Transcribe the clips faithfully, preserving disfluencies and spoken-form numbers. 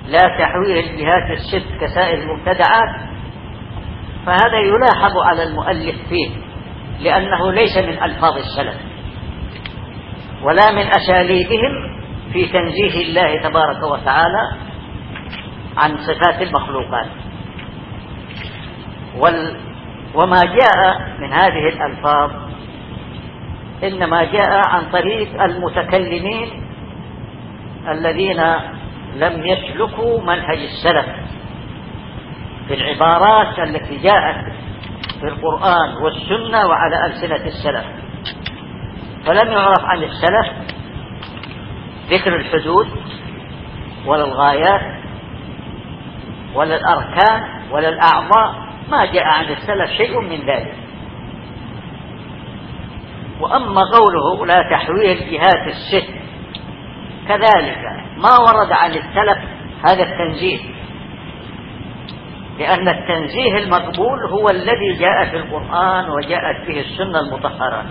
لا تحويه الجهات الست كسائر المبتدعات، فهذا يلاحظ على المؤلف فيه، لأنه ليس من ألفاظ السلف ولا من أساليبهم في تنزيه الله تبارك وتعالى عن صفات المخلوقات. وما جاء من هذه الألفاظ إنما جاء عن طريق المتكلمين الذين لم يسلكوا منهج السلف في العبارات التي جاءت في القرآن والسنة وعلى ألسنة السلف. فلم يعرف عن السلف ذكر الحدود ولا الغايات ولا الأركان ولا الأعضاء، ما جاء عن السلف شيء من ذلك. وأما قوله لا تحويه الجهات الست، كذلك ما ورد عن السلف هذا التنزيه، لأن التنزيه المقبول هو الذي جاء في القرآن وجاءت به السنة المطهرة.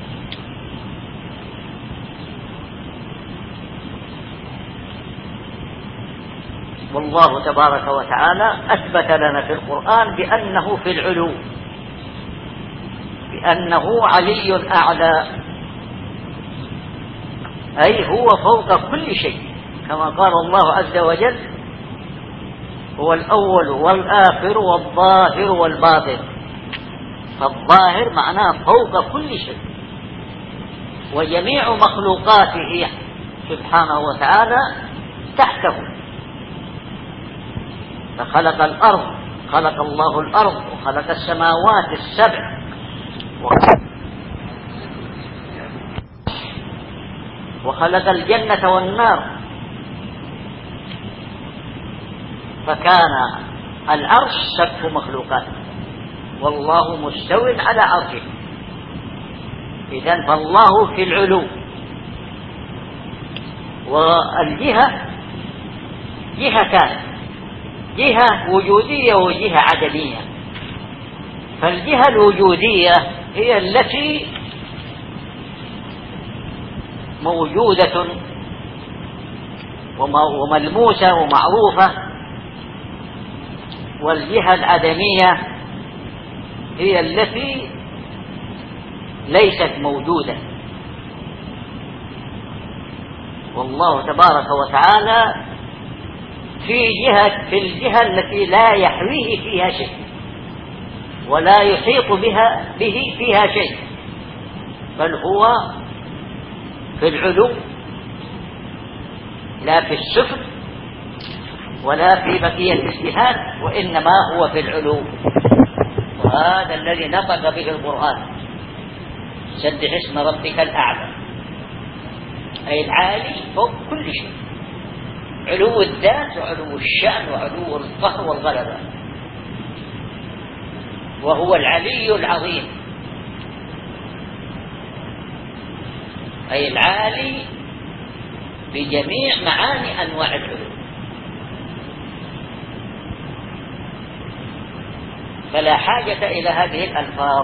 والله تبارك وتعالى أثبت لنا في القرآن بأنه في العلو، بأنه علي أعلى، أي هو فوق كل شيء، كما قال الله عز وجل هو الأول والآخر والظاهر والباطن. فالظاهر معناه فوق كل شيء، وجميع مخلوقاته سبحانه وتعالى تحته. فخلق الأرض، خلق الله الأرض وخلق السماوات السبع وخلق الجنة والنار. فكان العرش سقف مخلوقاته والله مستو على عرشه. إذن فالله في العلو. والجهة جهتان، جهة وجودية وجهة عدمية. فالجهة الوجودية هي التي موجودة وملموسة ومعروفة، والجهة العدمية هي التي ليست موجودة. والله تبارك وتعالى في جهة في الجهة التي لا يحويه فيها شيء ولا يحيط بها به فيها شيء، بل هو في العلو لا في السفل ولا في بقية الجهات، وإنما هو في العلو. وهذا الذي نطق به القرآن: سبح اسم ربك الأعلى، أي العالي فوق كل شيء، علو الذات وعلو الشأن وعلو القهر والغلبة، وهو العلي العظيم، أي العالي بجميع معاني أنواع العلو. فلا حاجة إلى هذه الألفاظ،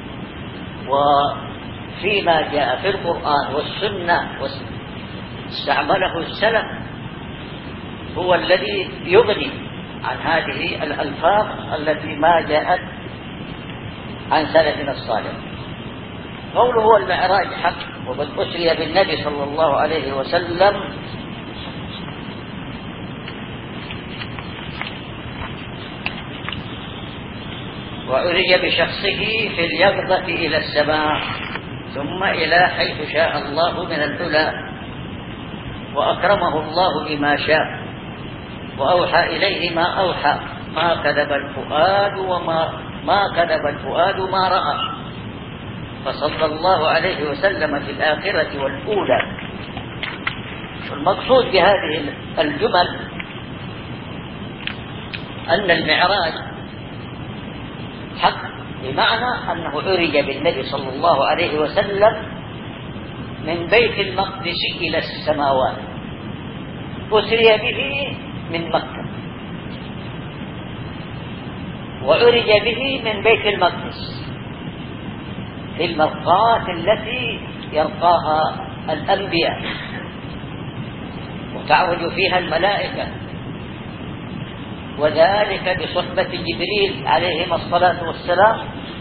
وفيما جاء في القرآن والسنة واستعمله السلف هو الذي يغني عن هذه الألفاظ التي ما جاءت عن سلفنا الصالح. قوله هو المعراج حق، وقد أسري بالنبي صلى الله عليه وسلم وعرج بشخصه في اليقظة إلى السماء ثم إلى حيث شاء الله من العلا، وأكرمه الله بما شاء وأوحى إليه ما أوحى، ما كذب الفؤاد وما ما كذب الفؤاد ما رأى. فصلى الله عليه وسلم في الآخرة والأولى. والمقصود بهذه الجمل أن المعراج حق، بمعنى أنه عرج بالنبي صلى الله عليه وسلم من بيت المقدس إلى السماوات، أسري به من مكة وعرج به من بيت المقدس في المرقاة التي يرقاها الأنبياء وتعرج فيها الملائكة وذلك بصحبة جبريل عليهما الصلاة والسلام،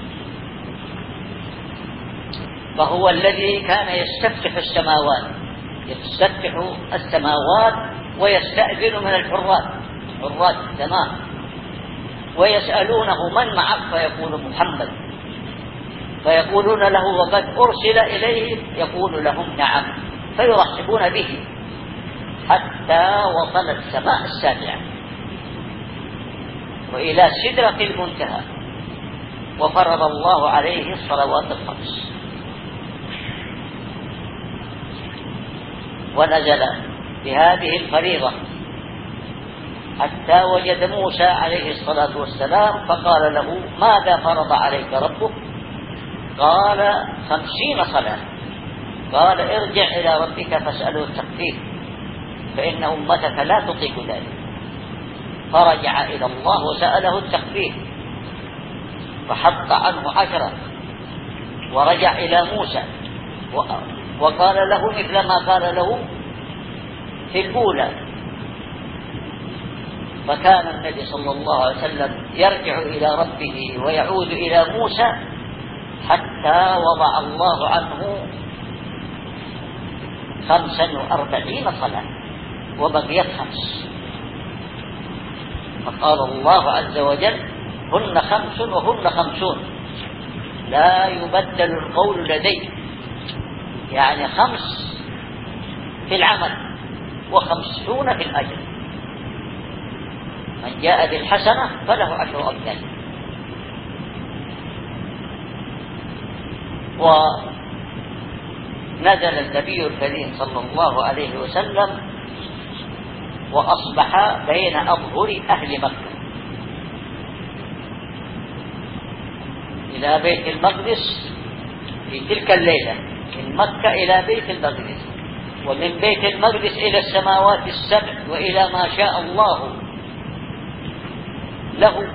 فهو الذي كان يستفتح السماوات يستفتح السماوات ويستأذن من الحراس حراس السماء ويسألونه من معك فيقول محمد، فيقولون له وقد أرسل إليه، يقول لهم نعم، فيرحبون به حتى وصل السماء السابعة وإلى سدرة المنتهى، وفرض الله عليه الصلوات الخمس، ونزل بهذه الفريضة حتى وجد موسى عليه الصلاة والسلام، فقال له ماذا فرض عليك ربك؟ قال خمسين صلاة. قال ارجع إلى ربك فاسأله التخفيف فإن أمتك لا تطيق ذلك. فرجع إلى الله وسأله التخفيف فحط عنه عشرة، ورجع إلى موسى وقال له مثل ما قال له في الأولى. فكان النبي صلى الله عليه وسلم يرجع إلى ربه ويعود إلى موسى حتى وضع الله عنه خمسا وأربعين صلاة وبقيت خمس، فقال الله عز وجل هن خمس وهن خمسون لا يبدل القول لدي، يعني خمس في العمل وخمسون في الأجر، من جاء بالحسنة فله عشر أمثال. ونزل النبي الكريم صلى الله عليه وسلم وأصبح بين أظهر أهل مكة إلى بيت المقدس في تلك الليلة، من مكة إلى بيت المقدس، ومن بيت المقدس إلى السماوات السبع وإلى ما شاء الله له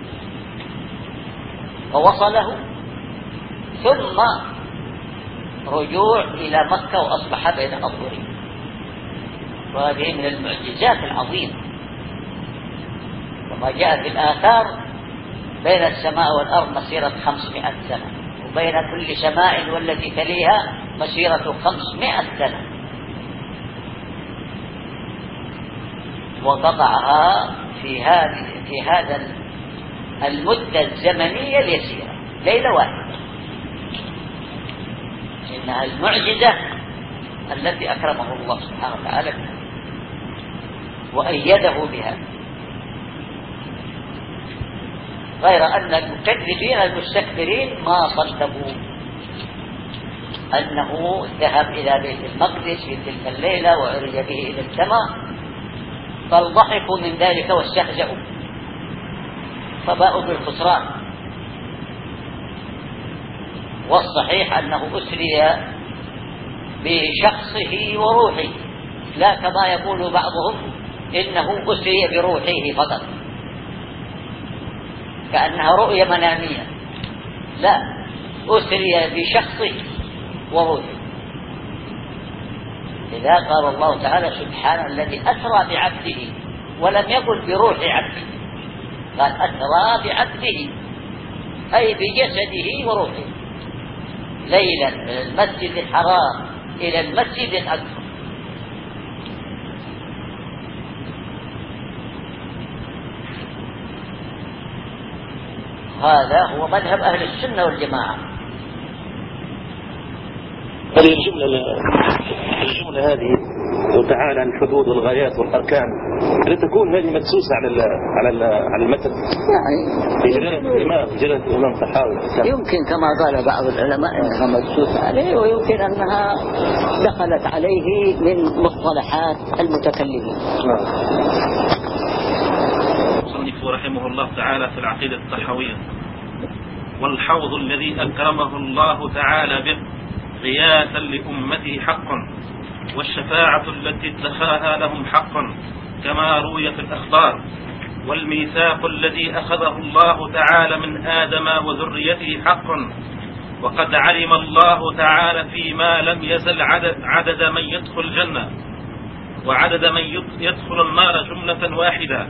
ووصله، ثم رجوع إلى مكة وأصبح بين أظهره. وهذه من المعجزات العظيمة، وما جاء في الآثار بين السماء والأرض مسيرة خمسمائة سنة، وبين كل سماء والتي تليها مسيرة خمسمائة سنة، وقطعها في هذه في هذا المدة الزمنية اليسيرة، ليلة واحدة. إنها المعجزة التي أكرمه الله سبحانه وتعالى بها وأيده بها، غير أن المكذبين المستكبرين ما صدقوا أنه ذهب إلى بيت المقدس في تلك الليلة وعرج به إلى السماء، بل ضحكوا من ذلك واستهزأوا فباءوا بالخسران. والصحيح أنه أسري بشخصه وروحه، لا كما يقول بعضهم إنه أسري بروحه فقط كأنها رؤية منامية، لا، أسري بشخصه وروحه. لذا قال الله تعالى سبحان الذي أسرى بعبده، ولم يقل بروح عبده، قال أسرى بعبده أي بجسده وروحه ليلا من المسجد الحرام إلى المسجد الأقصى. هذا هو مذهب أهل السنة والجماعة. هذه الجملة الجملة هذه وتعالى عن الحدود والغايات والأركان، هل تكون هذه مدسوسة على ال على ال على المتن؟ يعني في جلالة الإمام في جلالة الإمام طحاوي يمكن كما قال بعض العلماء أنها مدسوسة عليه، ويمكن أنها دخلت عليه من مصطلحات المتكلمين. المصنف رحمه الله تعالى في العقيدة الطحاوية: والحوض الذي أكرمه الله تعالى به غياثا لأمته حقا، والشفاعة التي ادخرها لهم حقا كما روي في الأخبار، والميثاق الذي أخذه الله تعالى من آدم وذريته حقا، وقد علم الله تعالى فيما لم يزل عدد, عدد من يدخل الجنة وعدد من يدخل النار جملة واحدة،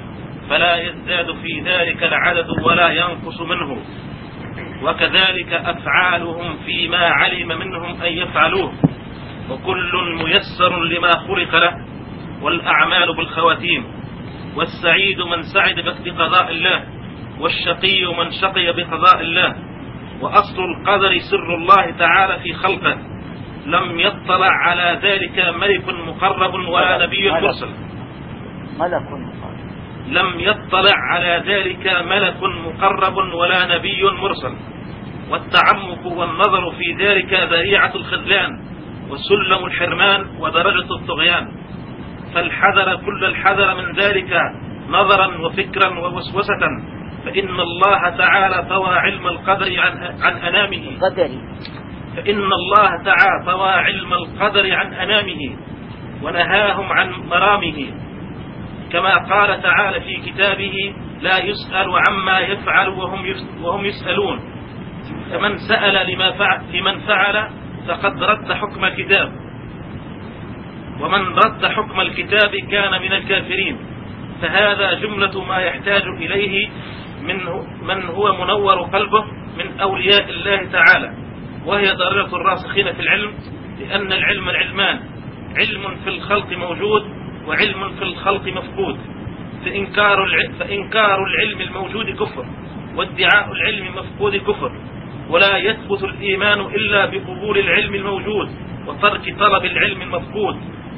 فلا يزداد في ذلك العدد ولا ينقص منه، وكذلك أفعالهم فيما علم منهم أن يفعلوه، وكل ميسر لما خلق له، والأعمال بالخواتيم، والسعيد من سعد بقضاء الله، والشقي من شقي بقضاء الله. وأصل القدر سر الله تعالى في خلقه، لم يطلع على ذلك ملك مقرب ولا نبي مرسل ملك لم يطلع على ذلك ملك مقرب ولا نبي مرسل. والتعمق والنظر في ذلك ذريعة الخذلان وسلم الحرمان ودرجة الطغيان، فالحذر كل الحذر من ذلك نظرا وفكرا ووسوسة، فإن الله تعالى طوى علم القدر عن, عن أنامه قدري فإن الله تعالى طوى علم القدر عن أنامه ونهاهم عن مرامه، كما قال تعالى في كتابه: لا يسأل عما يفعل وهم وهم يسألون، فمن سأل لما فعل لمن فعل فقد رد حكم الكتاب، ومن رد حكم الكتاب كان من الكافرين. فهذا جملة ما يحتاج إليه من من هو منور قلبه من أولياء الله تعالى، وهي درجة الراسخين في العلم، لأن العلم العلمان: علم في الخلق موجود، وعلم في الخلق مفقود. فإنكار العلم, فإنكار العلم الموجود كفر، وادعاء العلم المفقود كفر، ولا يثبت الإيمان إلا بقبول العلم الموجود وترك طلب العلم المفقود.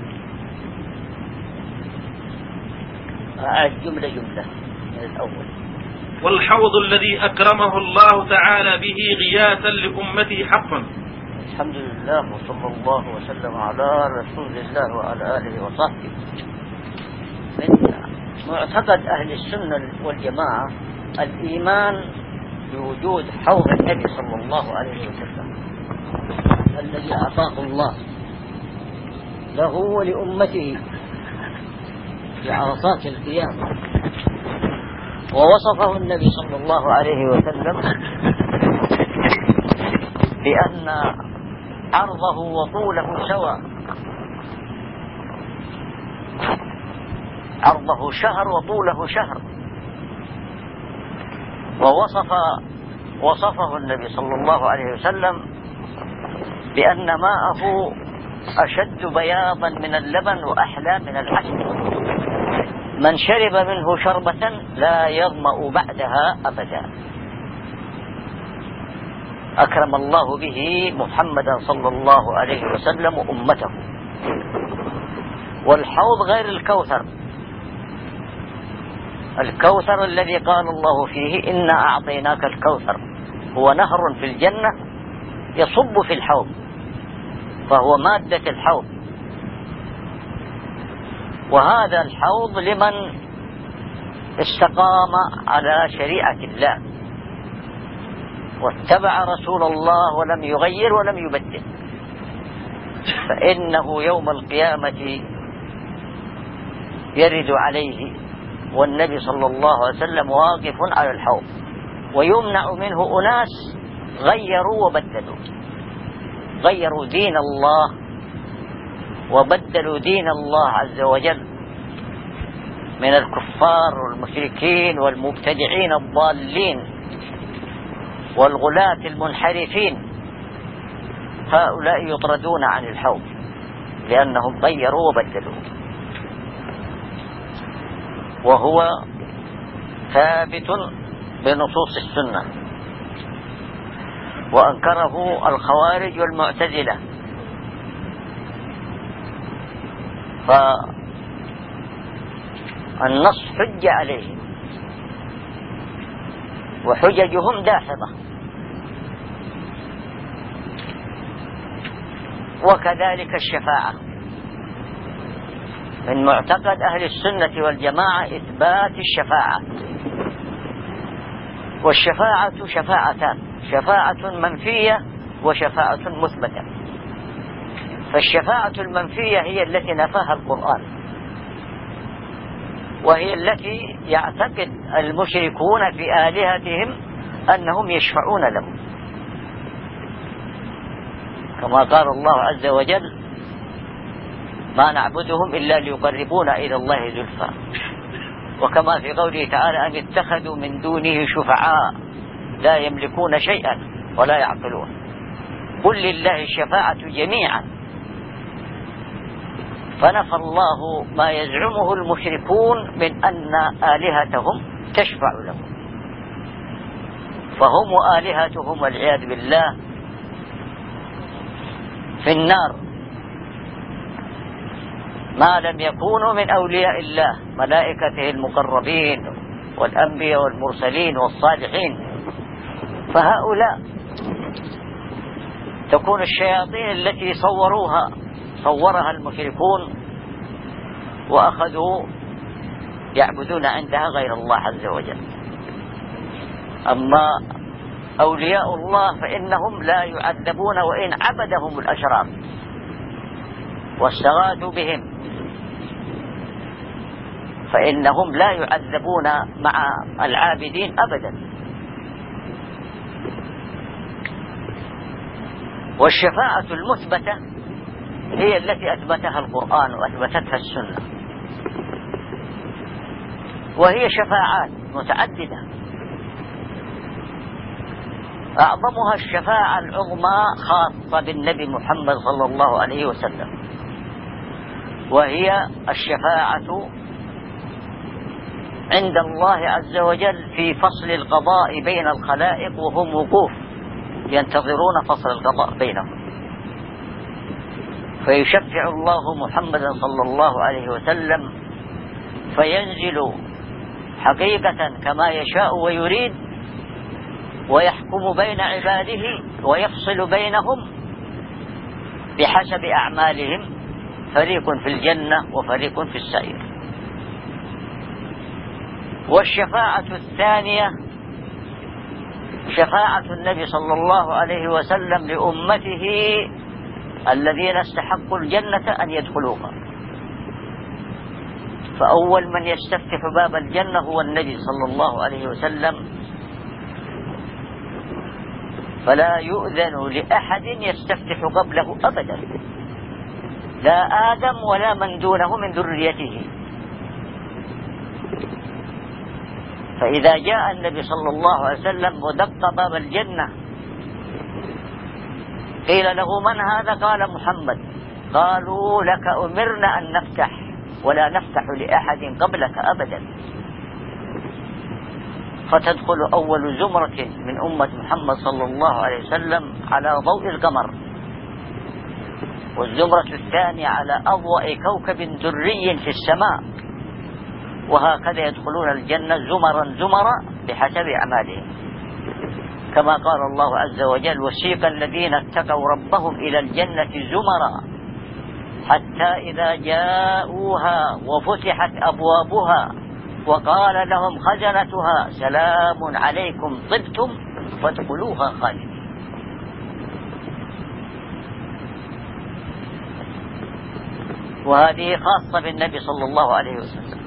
الجملة جملة الأول. والحوض الذي أكرمه الله تعالى به غياثا لأمته حقا. الحمد لله، وصلى الله وسلم على رسول الله وعلى آله وصحبه. من معتقد أهل السنة والجماعة الإيمان بوجود حوض النبي صلى الله عليه وسلم الذي أعطاه الله له ولأمته في عرصات القيامة، ووصفه النبي صلى الله عليه وسلم بأن عرضه وطوله سواء، عرضه شهر وطوله شهر. ووصف وصفه النبي صلى الله عليه وسلم بأن ماءه أشد بياضا من اللبن وأحلى من العسل، من شرب منه شربة لا يظمأ بعدها أبدا. أكرم الله به محمدا صلى الله عليه وسلم أمته. والحوض غير الكوثر، الكوثر الذي قال الله فيه: إنا أعطيناك الكوثر، هو نهر في الجنة يصب في الحوض، فهو مادة الحوض. وهذا الحوض لمن استقام على شريعة الله واتبع رسول الله ولم يغير ولم يبدل، فإنه يوم القيامة يرد عليه والنبي صلى الله عليه وسلم واقف على الحوض، ويمنع منه أناس غيروا وبدلوا، غيروا دين الله وبدلوا دين الله عز وجل من الكفار والمشركين والمبتدعين الضالين والغلاة المنحرفين. هؤلاء يطردون عن الحوض لأنهم غيروا وبدلوا، وهو ثابت بنصوص السنة، وأنكره الخوارج والمعتزلة. فالنص حج عليهم وحججهم داحضة. وكذلك الشفاعة، من معتقد أهل السنة والجماعة إثبات الشفاعة. والشفاعة شفاعتان: شفاعة منفية وشفاعة مثبتة. فالشفاعة المنفية هي التي نفاها القرآن، وهي التي يعتقد المشركون في آلهتهم أنهم يشفعون لهم، كما قال الله عز وجل: ما نعبدهم إلا ليقربونا إلى الله زلفى. وكما في قوله تعالى أن اتخذوا من دونه شفعاء لا يملكون شيئا ولا يعقلون. قل لله الشفاعة جميعا، فنفى الله ما يزعمه المشركون من أن آلهتهم تشفع لهم، فهم وآلهتهم والعياذ بالله في النار ما لم يكونوا من أولياء الله ملائكته المقربين والأنبياء والمرسلين والصالحين. فهؤلاء تكون الشياطين التي صوروها صورها المشركون وأخذوا يعبدون عندها غير الله عز وجل. أما أولياء الله فإنهم لا يعذبون وإن عبدهم الأشرار واستغاثوا بهم، فإنهم لا يعذبون مع العابدين أبدا. والشفاعة المثبتة هي التي أثبتها القرآن وأثبتتها السنة، وهي شفاعات متعددة، أعظمها الشفاعة العظمى خاصة بالنبي محمد صلى الله عليه وسلم، وهي الشفاعة عند الله عز وجل في فصل القضاء بين الخلائق وهم وقوف ينتظرون فصل القضاء بينهم، فيشفع الله محمدا صلى الله عليه وسلم فينزل حقيقة كما يشاء ويريد ويحكم بين عباده ويفصل بينهم بحسب أعمالهم، فريق في الجنة وفريق في السعير. والشفاعة الثانية شفاعة النبي صلى الله عليه وسلم لأمته الذين استحقوا الجنة أن يدخلوها، فأول من يستفتح باب الجنة هو النبي صلى الله عليه وسلم، فلا يؤذن لأحد يستفتح قبله أبدا، لا آدم ولا من دونه من ذريته. فإذا جاء النبي صلى الله عليه وسلم ودق باب الجنة قيل له من هذا؟ قال محمد. قالوا لك أمرنا أن نفتح ولا نفتح لأحد قبلك أبدا. فتدخل أول زمرة من أمة محمد صلى الله عليه وسلم على ضوء القمر، والزمرة الثانية على أضواء كوكب دري في السماء، وهكذا يدخلون الجنة زمرا زمرا بحسب أعمالهم، كما قال الله عز وجل وسيق الذين اتقوا ربهم إلى الجنة زمرا حتى إذا جاءوها وفتحت أبوابها وقال لهم خزنتها سلام عليكم طبتم فادخلوها خالدين. وهذه خاصة بالنبي صلى الله عليه وسلم.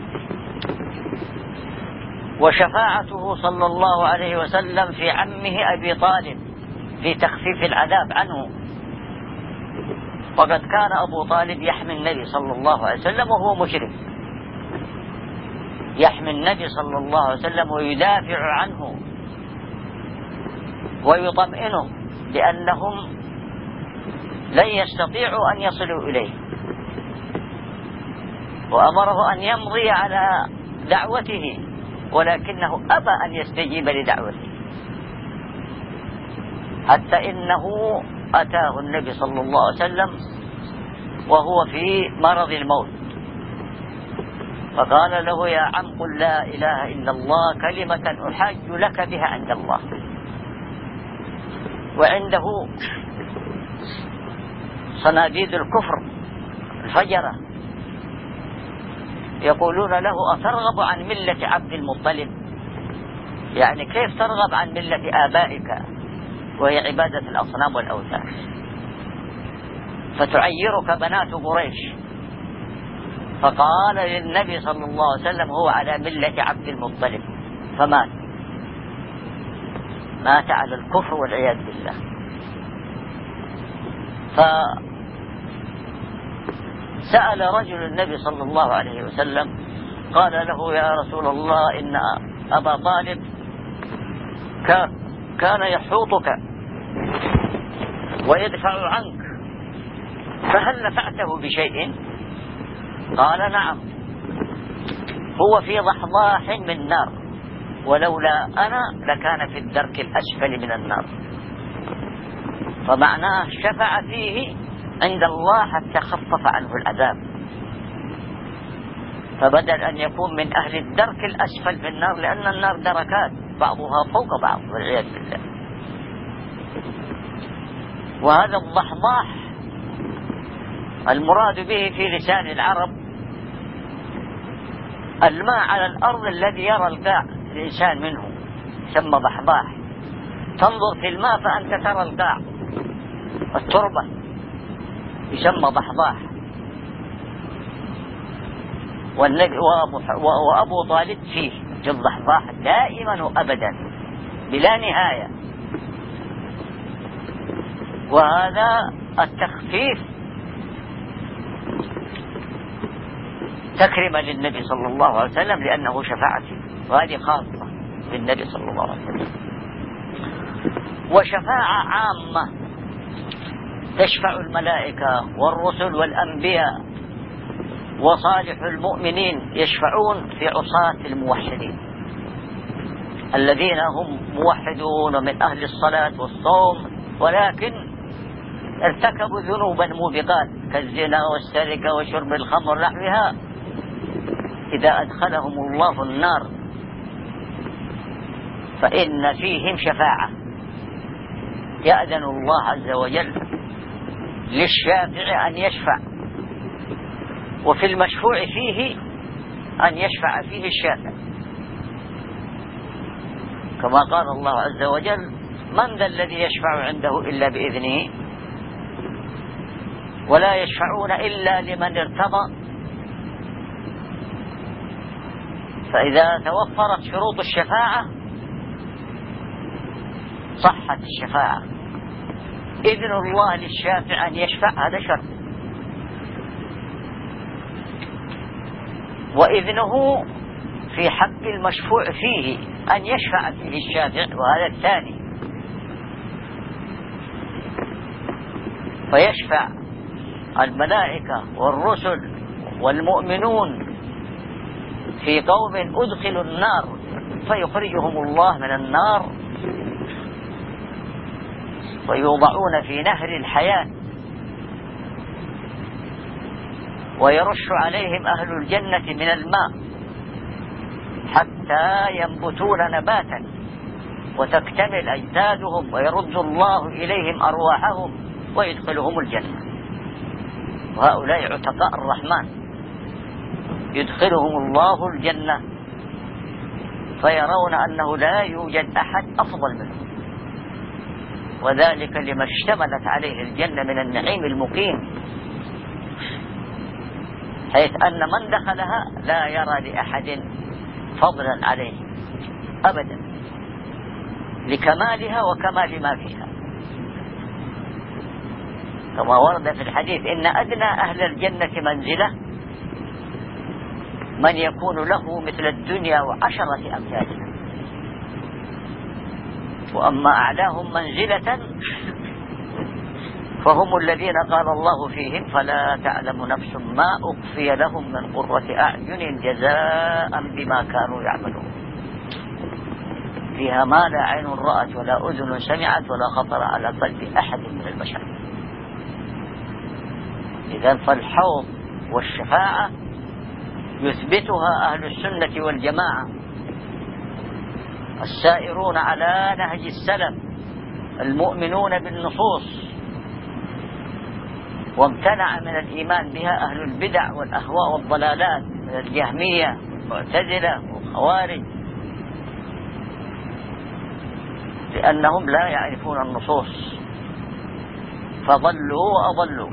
وشفاعته صلى الله عليه وسلم في عمه أبي طالب في تخفيف العذاب عنه، وقد كان أبو طالب يحمي النبي صلى الله عليه وسلم وهو مشرك، يحمي النبي صلى الله عليه وسلم ويدافع عنه ويطمئنه لأنهم لن يستطيعوا أن يصلوا إليه، وأمره أن يمضي على دعوته ولكنه أبى أن يستجيب لدعوته، حتى إنه أتاه النبي صلى الله عليه وسلم وهو في مرض الموت فقال له يا عم قل لا إله إلا الله كلمة أحاج لك بها عند الله. وعنده صناديد الكفر الفجرة يقولون له أترغب عن ملة عبد المطلب؟ يعني كيف ترغب عن ملة آبائك وهي عبادة الأصنام والأوثان، فتعيرك بنات قريش. فقال للنبي صلى الله عليه وسلم هو على ملة عبد المطلب، فمات مات على الكفر والعياذ بالله. فسأل رجل النبي صلى الله عليه وسلم قال له يا رسول الله إن أبا طالب كان يحوطك ويدفع عنك، فهل نفعته بشيء؟ قال نعم، هو في ضحضاح من نار، ولولا أنا لكان في الدرك الأسفل من النار. فمعناه شفع فيه عند الله حتى خفف عنه العذاب، فبدل أن يكون من أهل الدرك الأسفل في النار، لأن النار دركات بعضها فوق بعض والعياذ بالله. وهذا الضحضاح المراد به في لسان العرب الماء على الأرض الذي يرى القاع الإنسان منه، يسمى ضحضاح. تنظر في الماء فأنت ترى القاع، التربة، يسمى ضحضاح. والنبي وأبو طالب فيه في الضحضاح دائما وأبدا بلا نهاية. وهذا التخفيف تكريما للنبي صلى الله عليه وسلم لأنه شفاعته، وهذه خاصة بالنبي صلى الله عليه وسلم. وشفاعة عامة تشفع الملائكة والرسل والأنبياء وصالح المؤمنين، يشفعون في عصاة الموحدين الذين هم موحدون من أهل الصلاة والصوم، ولكن ارتكبوا ذنوبا موبقات كالزنا والسرقة وشرب الخمر نحوها. إذا أدخلهم الله النار فإن فيهم شفاعة، يأذن الله عز وجل للشافع أن يشفع، وفي المشفوع فيه أن يشفع فيه الشافع، كما قال الله عز وجل: من ذا الذي يشفع عنده إلا بإذنه ولا يشفعون إلا لمن ارتضى. فإذا توفرت شروط الشفاعة صحت الشفاعة. إذن الله للشافع أن يشفع هذا شرط، وإذنه في حق المشفوع فيه أن يشفع فيه الشافع، وهذا الثاني. فيشفع الملائكة والرسل والمؤمنون في قوم أدخلوا النار فيخرجهم الله من النار ويوضعون في نهر الحياة، ويرش عليهم أهل الجنة من الماء حتى ينبتون نباتا وتكتمل أجسادهم، ويرد الله إليهم أرواحهم ويدخلهم الجنة. وهؤلاء عتقاء الرحمن يدخلهم الله الجنة فيرون أنه لا يوجد أحد أفضل منهم، وذلك لما اشتملت عليه الجنة من النعيم المقيم، حيث أن من دخلها لا يرى لأحد فضلا عليه أبدا، لكمالها وكمال ما فيها، كما ورد في الحديث: إن أدنى أهل الجنة منزلة من يكون له مثل الدنيا وعشرة أمثالها، وأما أعلاهم منزلة فهم الذين قال الله فيهم: فلا تعلم نفس ما أخفي لهم من قرة أعين جزاء بما كانوا يعملون، فيها ما لا عين رأت ولا أذن سمعت ولا خطر على قلب أحد من البشر. إذن فالحوض والشفاعة يثبتها أهل السنة والجماعة السائرون على نهج السلف المؤمنون بالنصوص، وامتنع من الإيمان بها أهل البدع والأهواء والضلالات من الجهمية والمعتزلة والخوارج، لأنهم لا يعرفون النصوص فضلوا وأضلوا.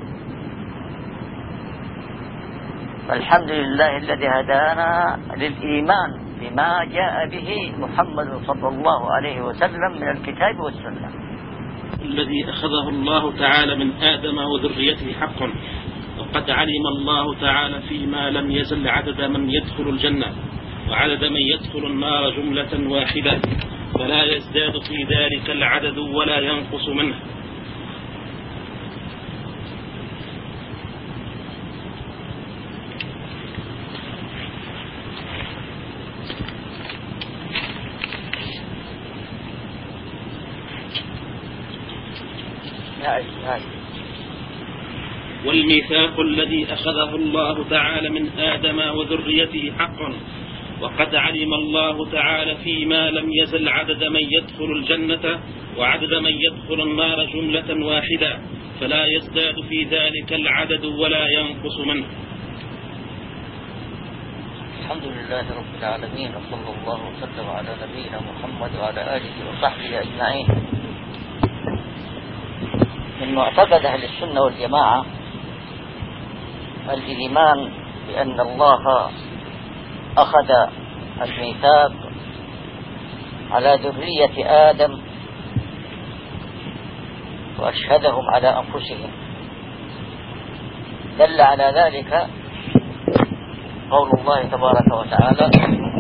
فالحمد لله الذي هدانا للإيمان بما جاء به محمد صلى الله عليه وسلم من الكتاب والسنة. الذي أخذه الله تعالى من آدم وذريته حق، وقد علم الله تعالى فيما لم يزل عدد من يدخل الجنة وعدد من يدخل النار جملة واحدة فلا يزداد في ذلك العدد ولا ينقص منه. والميثاق الذي أخذه الله تعالى من آدم وذريته حق، وقد علم الله تعالى فيما لم يزل عدد من يدخل الجنة وعدد من يدخل النار جملة واحدة فلا يزداد في ذلك العدد ولا ينقص منه. الحمد لله رب العالمين، وصلى الله وسلم على نبينا محمد وعلى آله وصحبه أجمعين. من معتقد أهل السنة والجماعة الإيمان بأن الله أخذ الميثاق على ذرية آدم وأشهدهم على أنفسهم. دل على ذلك قول الله تبارك وتعالى: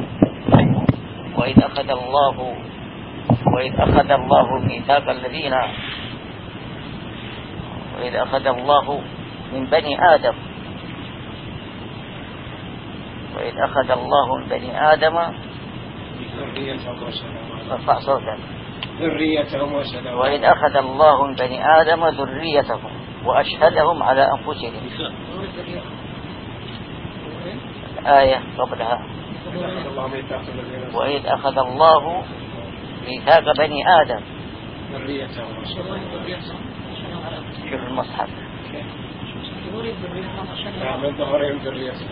وإذ أخذ الله وإذ أخذ الله ميثاق الذين وإذ أخذ الله من بني آدم وإذ أخذ الله من بني آدم ارفع صوتك ذريتهم وأشهدهم وإذ أخذ الله من بني آدم ذريتهم وأشهدهم على أنفسهم. الآية قبلها: وإذ أخذ الله ميثاق بني آدم ذريتهم شوف المصحف من ظهرهم ذريتهم.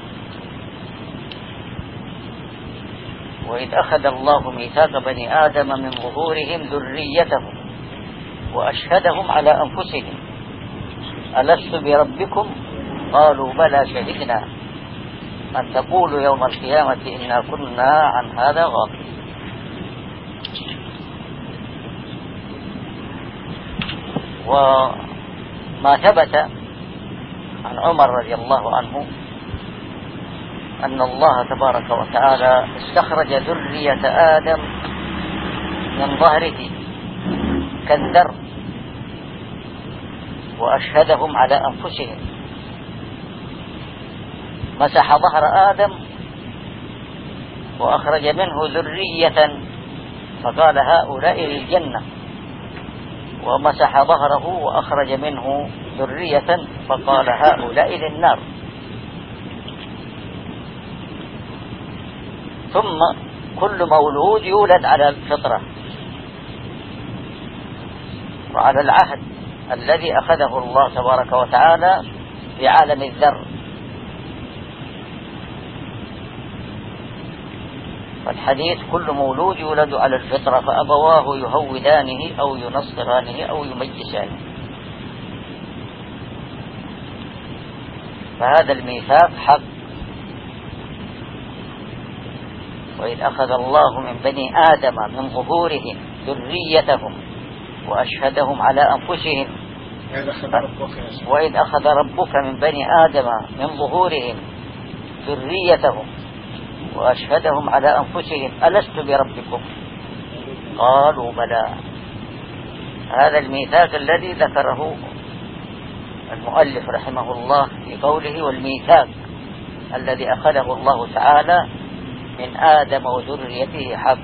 وإذ أخذ الله ميثاق بني آدم من ظهورهم ذريتهم وأشهدهم على أنفسهم ألست بربكم قالوا بلى شهدنا أن تقولوا يوم القيامة إنا كنا عن هذا غافلين. وما ثبت عن عمر رضي الله عنه أن الله تبارك وتعالى استخرج ذرية آدم من ظهره كالذر وأشهدهم على أنفسهم. مسح ظهر آدم وأخرج منه ذرية فقال هؤلاء للجنة، ومسح ظهره وأخرج منه ذرية فقال هؤلاء للنار. ثم كل مولود يولد على الفطرة وعلى العهد الذي أخذه الله تبارك وتعالى في عالم الذر. والحديث: كل مولود يولد على الفطرة فأبواه يهودانه أو ينصرانه أو يمجسانه. فهذا الميثاق حق. وإذ أخذ الله من بني آدم من ظهورهم ذريتهم وأشهدهم على أنفسهم وإذ أخذ ربك من بني آدم من ظهورهم ذريتهم وأشهدهم على أنفسهم ألست بربكم قالوا بلى. هذا الميثاق الذي ذكره المؤلف رحمه الله في قوله: والميثاق الذي أخذه الله تعالى من آدم وذريته حق.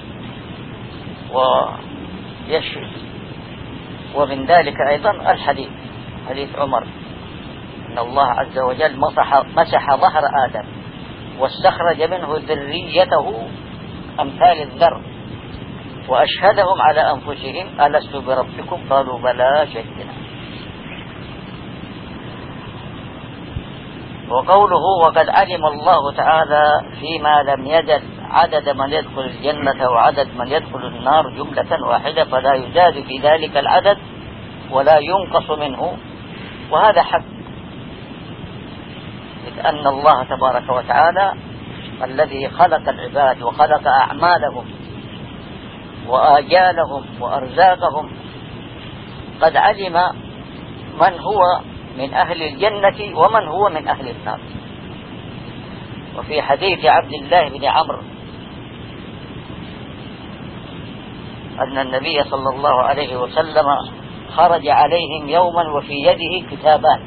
ويشهد ومن ذلك أيضا الحديث حديث عمر أن الله عز وجل مسح, مسح ظهر آدم واستخرج منه ذريته أمثال الذر وأشهدهم على أنفسهم ألست بربكم قالوا بلى شهدنا. وقوله: وقد علم الله تعالى فيما لم يزل عدد من يدخل الجنة وعدد من يدخل النار جملة واحدة فلا يزاد في ذلك العدد ولا ينقص منه. وهذا حق، إذ أن الله تبارك وتعالى الذي خلق العباد وخلق أعمالهم وآجالهم وأرزاقهم قد علم من هو من أهل الجنة ومن هو من أهل النار. وفي حديث عبد الله بن عمرو أن النبي صلى الله عليه وسلم خرج عليهم يوما وفي يده كتابان،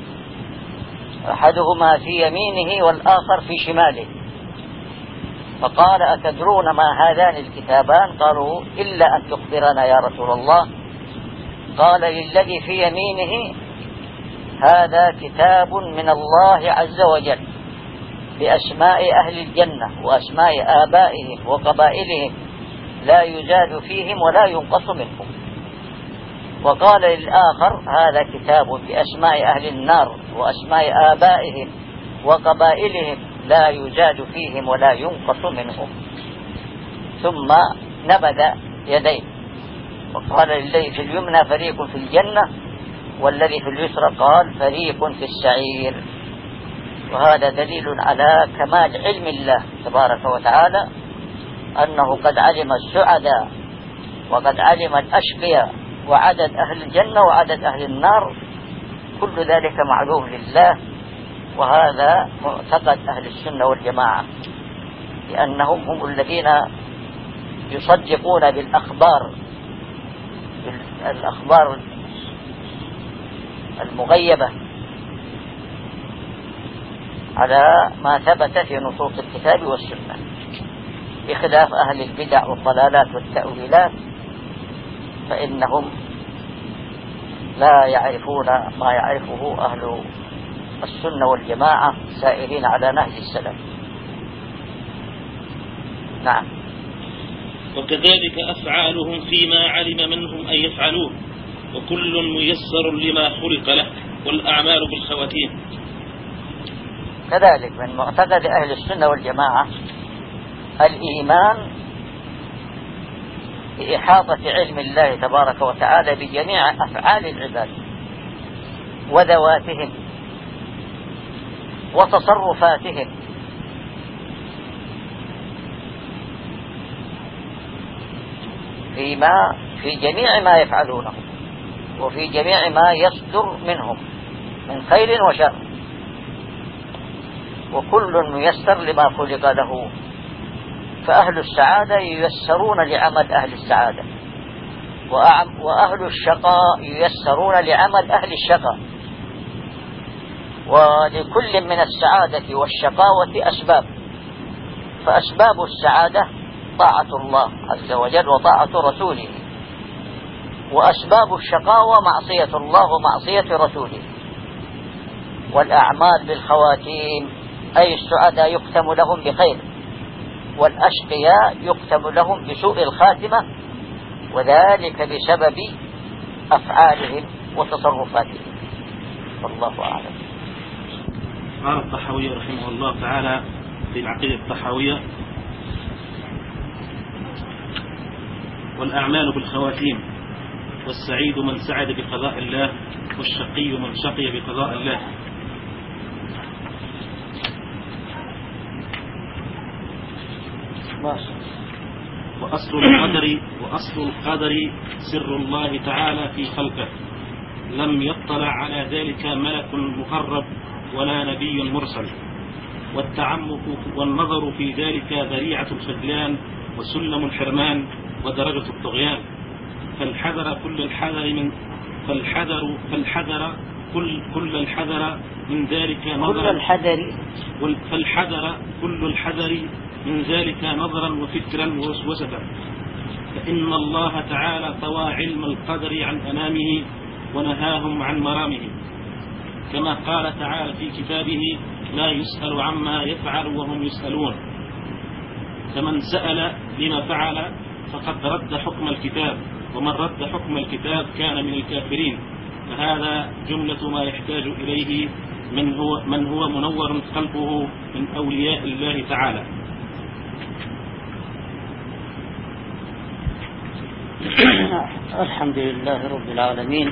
أحدهما في يمينه والآخر في شماله، فقال: أتدرون ما هذان الكتابان؟ قالوا: إلا أن تخبرنا يا رسول الله. قال للذي في يمينه: هذا كتاب من الله عز وجل بأسماء أهل الجنة وأسماء آبائهم وقبائلهم، لا يزاد فيهم ولا ينقص منهم. وقال للآخر: هذا كتاب بأسماء أهل النار وأسماء آبائهم وقبائلهم، لا يزاد فيهم ولا ينقص منهم. ثم نبذ يديه وقال للذي في اليمنى: فريق في الجنة، والذي في اليسرى قال: فريق في السعير. وهذا دليل على كمال علم الله تبارك وتعالى، أنه قد علم السعداء وقد علم الأشقياء وعدد أهل الجنة وعدد أهل النار، كل ذلك معلوم لله. وهذا معتقد أهل السنة والجماعة، لأنهم هم الذين يصدقون بالأخبار الأخبار المغيبة على ما ثبت في نصوص الكتاب والسنة، بخلاف أهل البدع والضلالات والتأويلات، فإنهم لا يعرفون ما يعرفه أهل السنة والجماعة سائرين على نهج السلف. نعم. وكذلك أفعالهم فيما علم منهم أن يفعلوه، وكل ميسر لما خلق له، والأعمال بالخواتيم. كذلك من معتقد أهل السنة والجماعة الإيمان بإحاطة علم الله تبارك وتعالى بجميع أفعال العباد وذواتهم وتصرفاتهم، فيما في جميع ما يفعلونه وفي جميع ما يصدر منهم من خير وشر، وكل ميسر لما خلق له. فأهل السعادة ييسرون لعمل أهل السعادة، وأهل الشقاء ييسرون لعمل أهل الشقاء. ولكل من السعادة والشقاوة أسباب، فأسباب السعادة طاعة الله عز وجل وطاعة رسوله، وأسباب الشقاوة معصية الله ومعصية رسوله. والأعمال بالخواتيم، أي السعداء يختم لهم بخير، والأشقياء يختم لهم بسوء الخاتمة، وذلك بسبب أفعالهم وتصرفاتهم. والله أعلم. قال الطحاوي رحمه الله تعالى في العقيدة الطحاوية: والأعمال بالخواتيم، والسعيد من سعد بقضاء الله، والشقي من شقي بقضاء الله. وأصل القدر وأصل القدر سر الله تعالى في خلقه، لم يطلع على ذلك ملك مقرب ولا نبي مرسل. والتعمق والنظر في ذلك ذريعة الخذلان وسلم الحرمان ودرجة الطغيان. فالحذر كل الحذر من فالحذر فالحذر كل كل الحذر من ذلك نظرا كل الحذر فالحذر كل الحذر من ذلك نظرا وفكرا ووسوسة، فإن الله تعالى طوى علم القدر عن أنامه ونهاهم عن مرامه، كما قال تعالى في كتابه: لا يسأل عما يفعل وهم يسألون. فمن سأل لما فعل فقد رد حكم الكتاب، ومن رد حكم الكتاب كان من الكافرين. فهذا جملة ما يحتاج إليه من هو, من هو منور قلبه من أولياء الله تعالى. الحمد لله رب العالمين،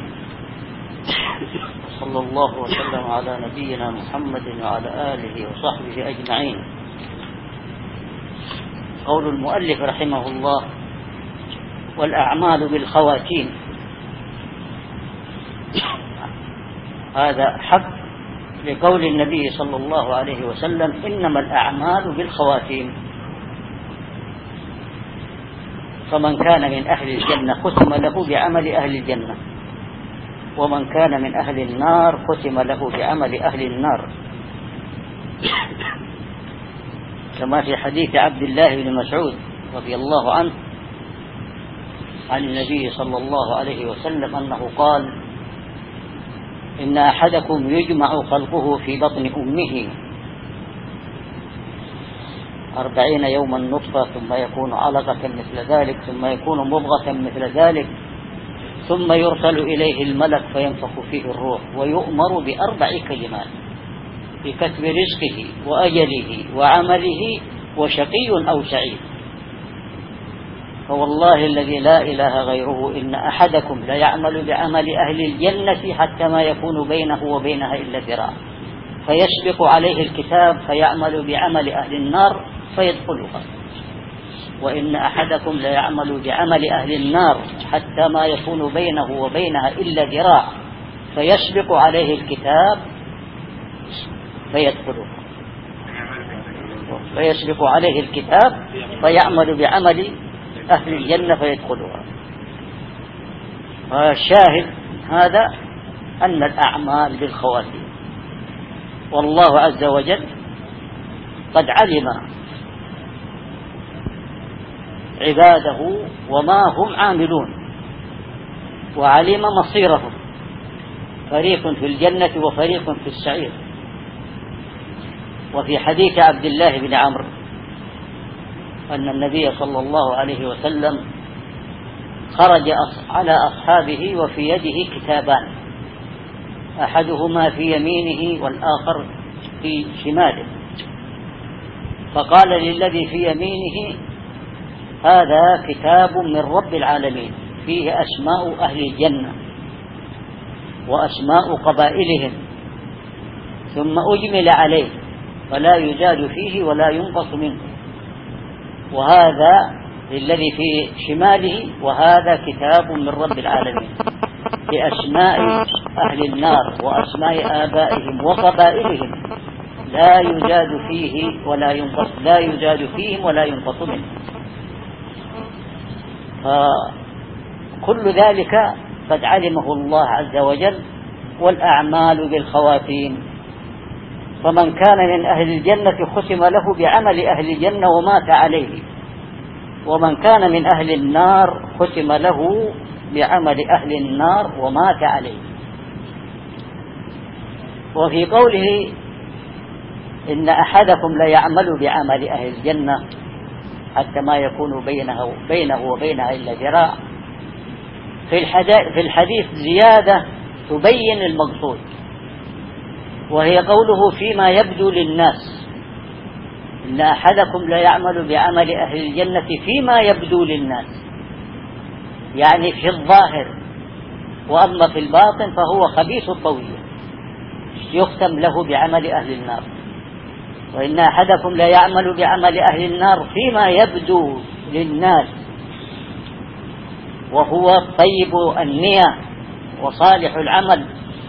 صلى الله وسلم على نبينا محمد وعلى آله وصحبه أجمعين. قول المؤلف رحمه الله: والأعمال بالخواتيم. هذا حق لقول النبي صلى الله عليه وسلم: إنما الأعمال بالخواتيم. فمن كان من أهل الجنة ختم له بعمل أهل الجنة، ومن كان من أهل النار ختم له بعمل أهل النار، كما في حديث عبد الله بن مسعود رضي الله عنه عن النبي صلى الله عليه وسلم أنه قال: إن أحدكم يجمع خلقه في بطن أمه أربعين يوما نطفة، ثم يكون علقة مثل ذلك، ثم يكون مضغة مثل ذلك، ثم يرسل إليه الملك فينفخ فيه الروح، ويؤمر بأربع كلمات: بكتب رزقه وأجله وعمله وشقي أو سعيد. فوالله الذي لا إله غيره إن أحدكم ليعمل بعمل أهل الجنة حتى ما يكون بينه وبينها إلا ذراع، فيسبق عليه الكتاب فيعمل بعمل أهل النار فيدخلها، وإن أحدكم ليعمل بعمل أهل النار حتى ما يكون بينه وبينها إلا ذراع، فيسبق عليه الكتاب فيدخلها، فيسبق عليه الكتاب فيعمل بعمل أهل الجنة فيدخلها. فالشاهد هذا أن الأعمال بالخواتيم، والله عز وجل قد علم عباده وما هم عاملون، وعلم مصيرهم، فريق في الجنة وفريق في السعير. وفي حديث عبد الله بن عمرو أن النبي صلى الله عليه وسلم خرج على أصحابه وفي يده كتابان، أحدهما في يمينه والآخر في شماله، فقال للذي في يمينه: هذا كتاب من رب العالمين فيه أسماء أهل الجنة وأسماء قبائلهم، ثم أجمل عليه فلا يزاد فيه ولا ينقص منه. وهذا للذي في شماله: وهذا كتاب من رب العالمين بأسماء أهل النار وأسماء آبائهم وقبائلهم لا يزاد فيه ولا ينقص، لا يزاد فيهم ولا ينقص منه. فكل ذلك قد علمه الله عز وجل. والأعمال بالخواتيم، فمن كان من أهل الجنة ختم له بعمل أهل الجنة ومات عليه، ومن كان من أهل النار ختم له بعمل أهل النار ومات عليه. وفي قوله: إن أحدكم ليعمل بعمل أهل الجنة حتى ما يكون بينه, بينه وبينها إلا ذراع، في الحديث زيادة تبين المقصود، وهي قوله: فيما يبدو للناس. إن أحدكم ليعمل بعمل أهل الجنة فيما يبدو للناس، يعني في الظاهر، وأما في الباطن فهو خبيث الطويل يختم له بعمل أهل النار. وإن أحدكم ليعمل بعمل أهل النار فيما يبدو للناس، وهو طيب النية وصالح العمل،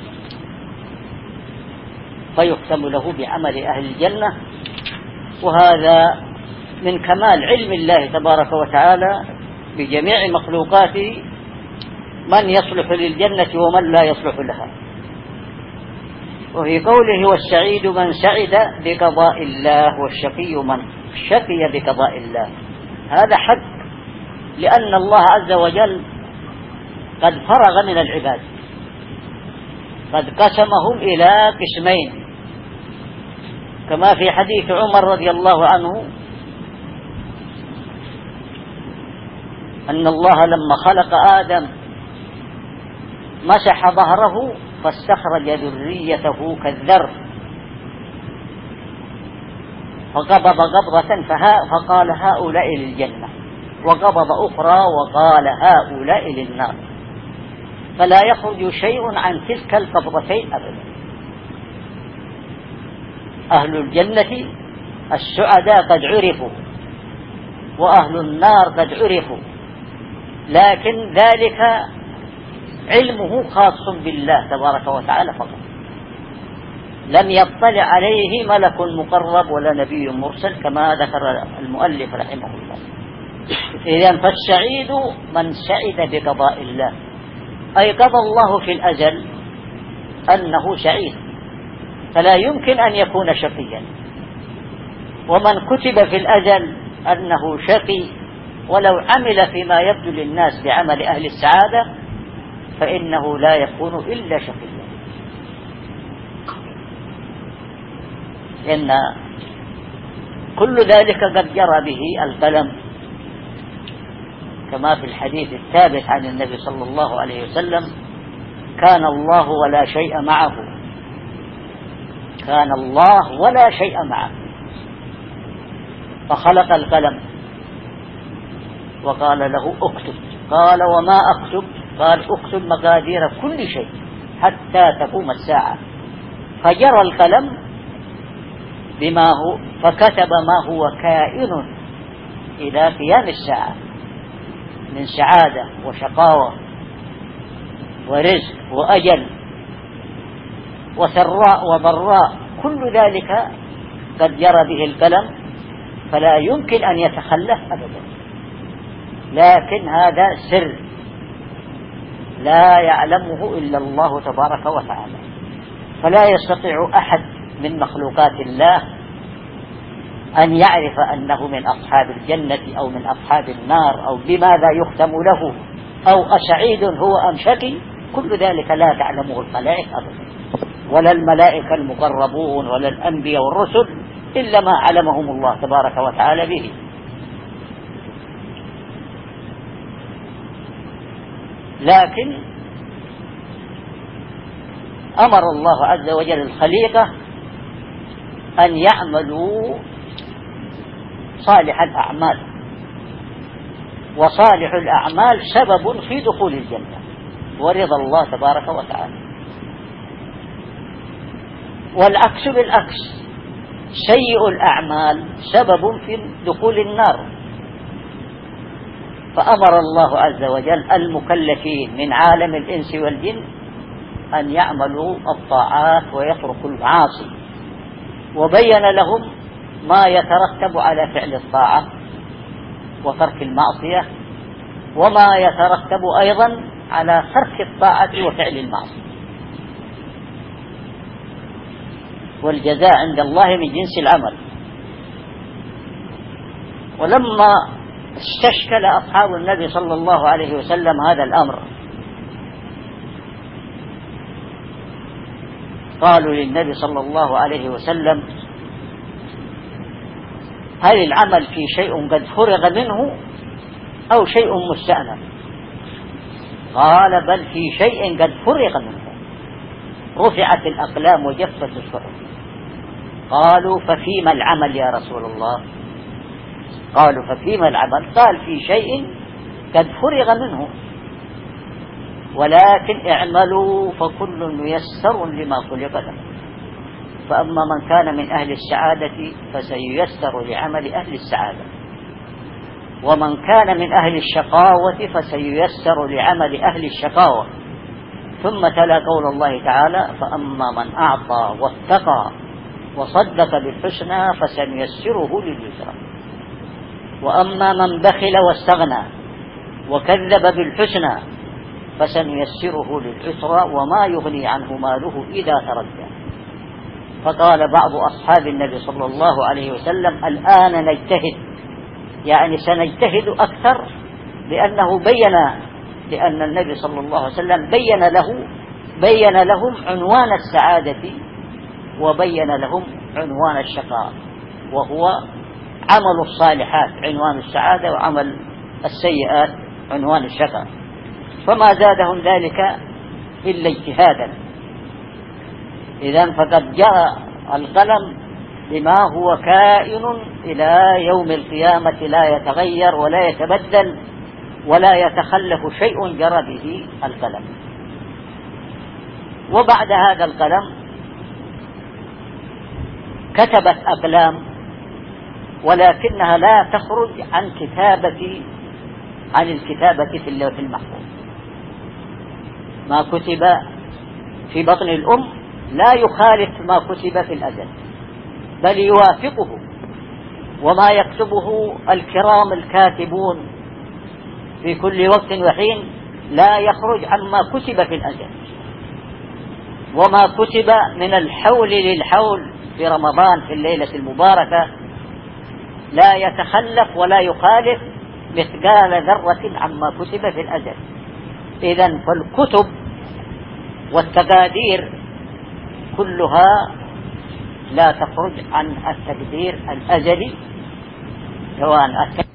فيختم له بعمل أهل الجنة. وهذا من كمال علم الله تبارك وتعالى بجميع مخلوقاته، من يصلح للجنة ومن لا يصلح لها. وفي قوله: والسعيد من سعد بقضاء الله، والشقي من شقي بقضاء الله. هذا حق، لأن الله عز وجل قد فرغ من العباد، قد قسمهم إلى قسمين، كما في حديث عمر رضي الله عنه أن الله لما خلق آدم مسح ظهره فاستخرج ذريته كالذر، فقبض قبضة فقال: هؤلاء للجنة، وقبض أخرى وقال: هؤلاء للنار، فلا يخرج شيء عن تلك القبضتين أبدا. أهل الجنة السعداء قد عرفوا، وأهل النار قد عرفوا، لكن ذلك علمه خاص بالله تبارك وتعالى فقط. لم يطلع عليه ملك مقرب ولا نبي مرسل كما ذكر المؤلف رحمه الله. إذن فالسعيد من سعد بقضاء الله، أي قضى الله في الأزل أنه سعيد، فلا يمكن أن يكون شقيا. ومن كتب في الأزل أنه شقي ولو عمل فيما يبدو للناس بعمل أهل السعادة فإنه لا يكون إلا شقيا، لأن كل ذلك قد جرى به القلم، كما في الحديث الثابت عن النبي صلى الله عليه وسلم: كان الله ولا شيء معه، كان الله ولا شيء معه، فخلق القلم وقال له اكتب، قال وما اكتب؟ قال اكتب مقادير كل شيء حتى تقوم الساعة. فجرى القلم بما هو، فكتب ما هو كائن إلى قيام الساعة من سعادة وشقاوة ورزق وأجل وسراء وضراء، كل ذلك قد جرى به القلم، فلا يمكن أن يتخلف أبدا. لكن هذا سر لا يعلمه إلا الله تبارك وتعالى، فلا يستطيع أحد من مخلوقات الله أن يعرف أنه من أصحاب الجنة أو من أصحاب النار أو بماذا يختم له أو أسعيد هو أم شقي. كل ذلك لا تعلمه الخلائق أبدا، ولا الملائكة المقربون ولا الأنبياء والرسل، إلا ما علمهم الله تبارك وتعالى به. لكن أمر الله عز وجل الخليقة أن يعملوا صالح الأعمال، وصالح الأعمال سبب في دخول الجنة ورضا الله تبارك وتعالى. والعكس بالعكس، سيء الأعمال سبب في دخول النار. فأمر الله عز وجل المكلفين من عالم الإنس والجن أن يعملوا الطاعات ويتركوا المعاصي، وبين لهم ما يترتب على فعل الطاعة وترك المعصية، وما يترتب أيضا على ترك الطاعة وفعل المعصية. والجزاء عند الله من جنس العمل. ولما استشكل أصحاب النبي صلى الله عليه وسلم هذا الأمر قالوا للنبي صلى الله عليه وسلم: هل العمل في شيء قد فرغ منه أو شيء مستأنف؟ قال: بل في شيء قد فرغ منه، رفعت الأقلام وجفت الصحف. قالوا: ففيما العمل يا رسول الله؟ قالوا: ففيما العمل؟ قال: في شيء قد فرغ منه، ولكن اعملوا فكل ميسر لما خلق له، فأما من كان من أهل السعادة فسييسر لعمل أهل السعادة، ومن كان من أهل الشقاوة فسييسر لعمل أهل الشقاوة. ثم تلا قول الله تعالى: فأما من أعطى واتقى وصدق بالحسنى فسنيسره لليسرى، وأما من بخل واستغنى وكذب بالحسنى فسنيسره للعسرى وما يغني عنه ماله إذا تردى. فقال بعض أصحاب النبي صلى الله عليه وسلم: الآن نجتهد، يعني سنجتهد أكثر، لأنه بين لأن النبي صلى الله عليه وسلم بين له بين لهم عنوان السعادة وبين لهم عنوان الشقاء، وهو عمل الصالحات عنوان السعادة، وعمل السيئات عنوان الشقاء. فما زادهم ذلك إلا اجتهادا. إذن فقد جاء القلم بما هو كائن إلى يوم القيامة، لا يتغير ولا يتبدل ولا يتخلف شيء جرى به القلم. وبعد هذا القلم كتبت أقلام، ولكنها لا تخرج عن كتابة عن الكتابة في اللوح المحفوظ. ما كتب في بطن الأم لا يخالف ما كتب في الأزل بل يوافقه، وما يكتبه الكرام الكاتبون في كل وقت وحين لا يخرج عما كتب في الأزل. وما كتب من الحول للحول في رمضان في الليلة المباركة لا يتخلف ولا يخالف مثقال ذرة عما كتب في الأزل. إذن فالكتب والتقادير كلها لا تخرج عن التقدير الأزلي سواء